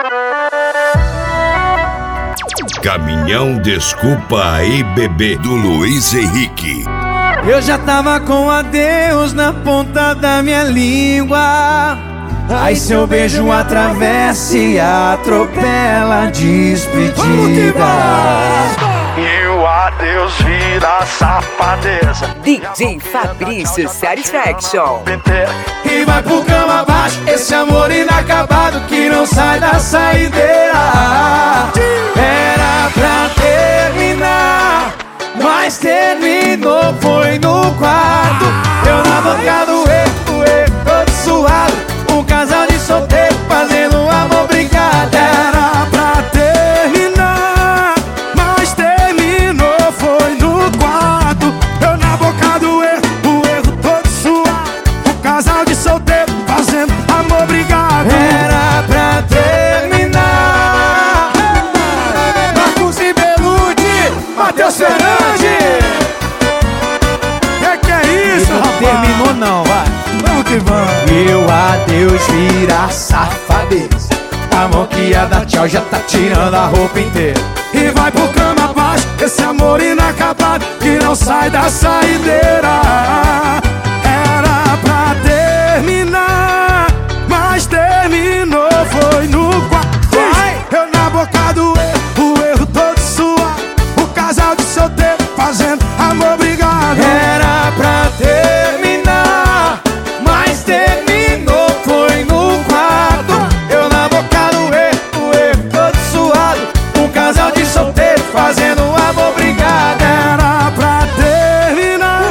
Caminhão Desculpa Aí Bebê, do Luiz Henrique. Eu já tava com adeus na ponta da minha língua. Aí seu beijo atravessa e atropela a despedida. E o adeus vira safadeza. DJ Fabrício Satisfaction. E vai pro cama abaixo, esse amor inacabado que não sai da saideira. Era pra terminar, mas terminou, foi no quarto. Eu na boca do erro, todo suado. Um casal de solteiro fazendo amor brigado. Era pra terminar, mas terminou, foi no quarto. Eu na boca do erro todo suado. Um casal de solteiro fazendo amor brigado. Era pra terminar. Marcos e Belucci, Matheus Fernandes. Que é isso, rapaz? Não terminou não, vai. Vamos que vamos. E o adeus vira safadeza. A mão que ia dar tchau já tá tirando a roupa inteira. E vai pro cama abaixo, esse amor inacabado que não sai da saideira. Era pra terminar, mas terminou, foi no quarto. Eu na boca do erro, o erro todo suado. O casal de solteiro fazendo amor brigado. Era pra terminar, mas terminou, foi no quarto. Eu na boca do erro todo suado. Um casal de solteiro fazendo amor brigado. Era pra terminar.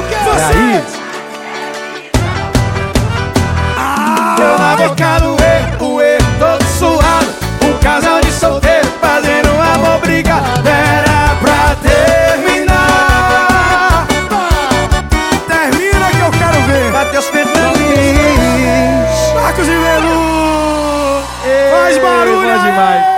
Eu na boca do erro todo suado. Um casal de solteiro fazendo amor brigado. Era pra terminar. Termina que eu quero ver. Matheus Fernandes, Marcos e Belu. Faz barulho demais.